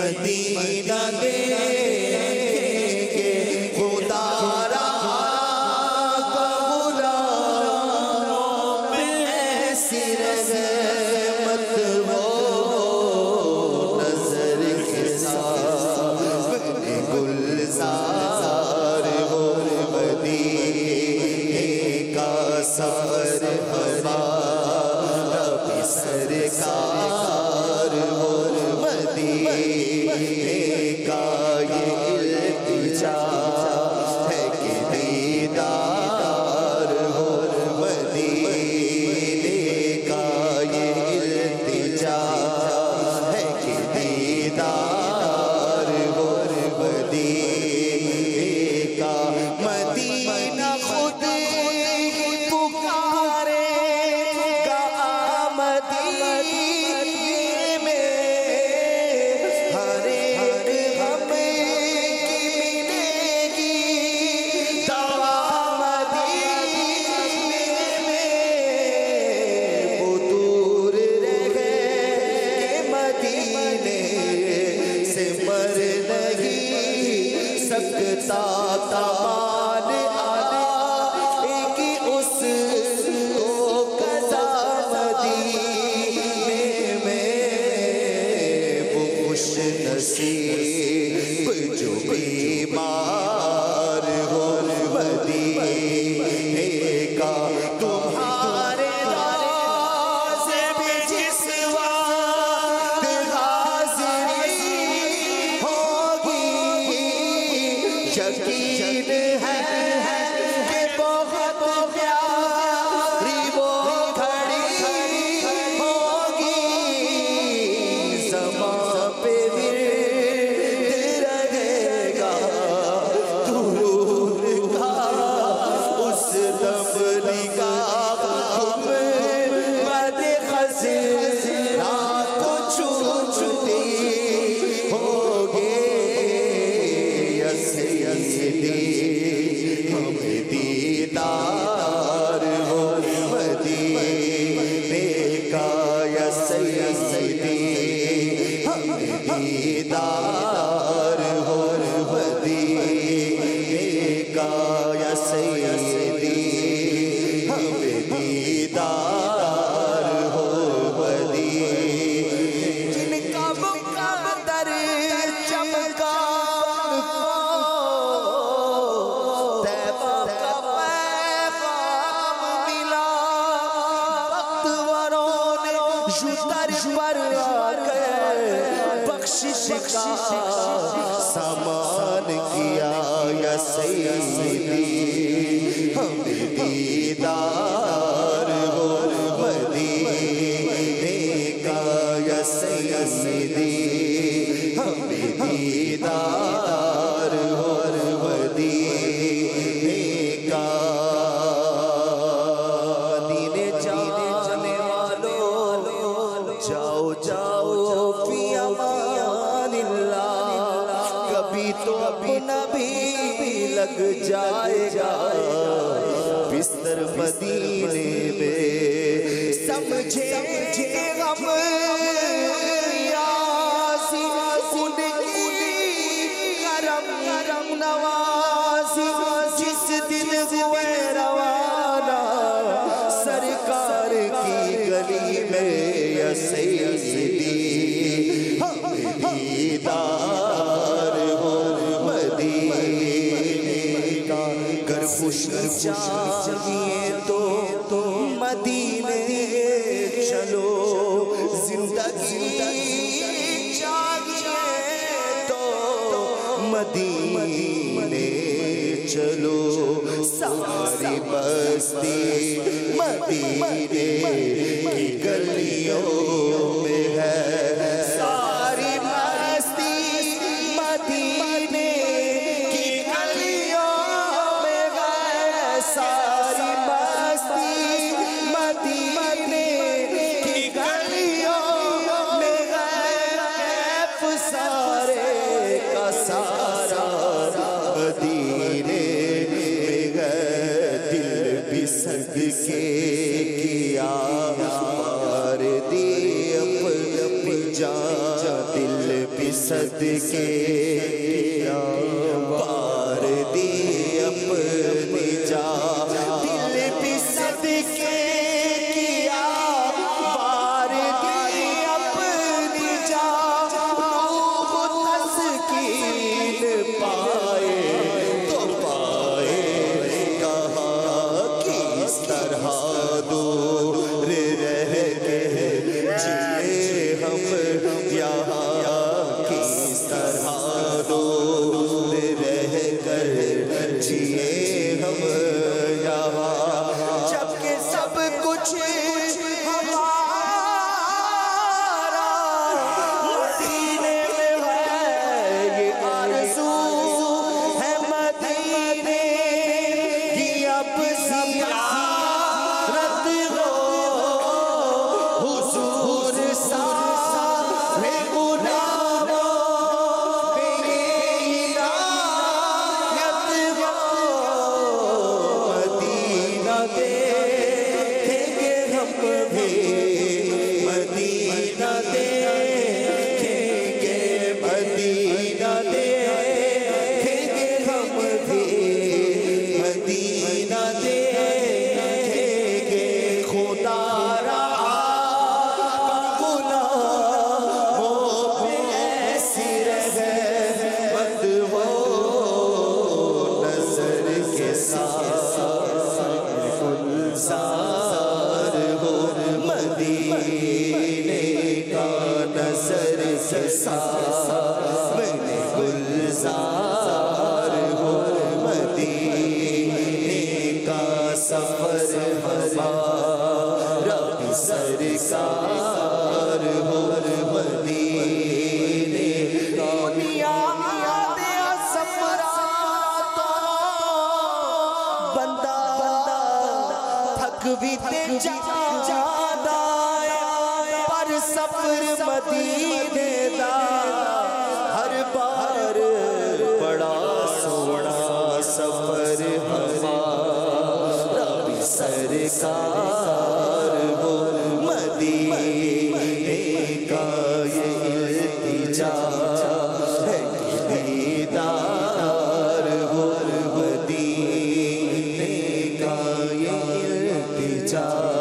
مدینہ دیکھیں گے خدا را کا غلام ایسی رحمت ہو نظر کے سامنے گلزار ہو مدینے کا سفر ہمارا بھی سرکار ہو مدینے کا یہ التجا ہے کہ دیدار ہو مدینے کا یہ التجا ہے کہ دیدار ہو مدینے کا مدینہ خود پکارے گا مدینے میں ہر ایک غم کی ملے گی دوا مدینے میں وہ دور رہ گئے کہ مدینے سے مر نہیں سکتا تمام آنے کی اس کو قضا مدینے میں وہ خوش نصیب جو بیمار ہو مدینے کا تمہارے روضے میں جس وقت حاضری ہوگی یقین ہے کہ بہت پیاری وہ کھڑی ہوگی زمان پہ ورد رہے گا درود کا اس دم نگاہ مد خزرا کو چھوٹتی ہوگی یا سیدی ہمیں دیدار ہو مدینے کا یا سیدی ہمیں دیدار ہو مدینے کا یا سیدی ہمیں دیدار ہو مدینے جن کا مقدر چمکا طیبہ کا پیغام ملا وقتوروں نے یوتر پر آ کر بخشش کا سامان کیا یا سیدی ہمیں دیدار ہو مدینے کا یا سیدی ہمیں دیدار ہو مدینے کا مدینے جانے والوں جاؤ جاؤ فی امان اللہ کبھی تو اپنا بھی لگ جائے گا بستر مدینے میں سمجھے غم یاسی ان کی کرم نوازی جس دن ہوئے روانہ سرکار کی گلی میں یا سیدی ہمیں دیدار ہو مدینے کا گر خوش چاہیے تو مدینے چلو زندگی چاہیے تو مدینے چلو ساری بستی مدینے کی گلیوں میں ہے ساری بستی مدینے کی گلیوں میں ہے ساری بستی مدینے کی گلیوں میں ہے سارے کا سارا مدینے میں ہے دل بھی صدقے کیا مار دی اپنی جان دل بھی صدقے بار دی اپنی جا دل بھی صدقے کیا بار دی اپنی جا روح تسکین پائے تو پائے کہاں کس طرح دور رہ کے جیے ہم یہاں کس طرح دور رہ کر جیے ہم یہاں جبکہ سب کچھ ہمارا مدینے میں ہے یہ آرزو ہے مدینے کی اب زیارت ہو حضور سارے غلاموں پہ عنایت ہو مدینہ دیکھیں گے ہم بھی مدینہ دیکھیں گے مدینہ دیکھیں گے ہم بھی مدینہ دیکھیں گے خدا رہا غلاموں پہ ایسی رحمت ہو نظر کے ساتھ گلزار ہو مدینے کا نظر کے ساتھ گلزار ہو مدینے کا سفر ہمارا بھی سرکار ہو مدینے کا بنیاد سفرات بندہ تھک بھی جادا پر سفر مدینے دا ہر بار بڑا سونا سفر ہمارا بھی سرکار ہو مدینے کا یہ التجا ہے کہ دیدار ہو مدینے کا یہ التجا